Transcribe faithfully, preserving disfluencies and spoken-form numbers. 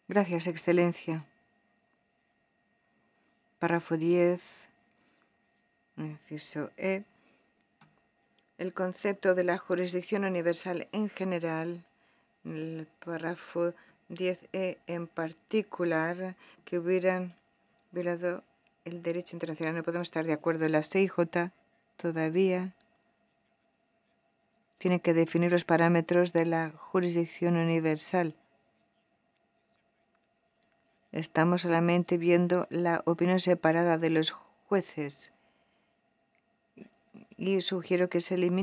Gracias, Excelencia. Párrafo diez, inciso E. El concepto de la jurisdicción universal en general, el párrafo diez E en particular, que hubieran violado el derecho internacional. No podemos estar de acuerdo. La C I J todavía tiene que definir los parámetros de la jurisdicción universal. Estamos solamente viendo la opinión separada de los jueces y sugiero que se elimine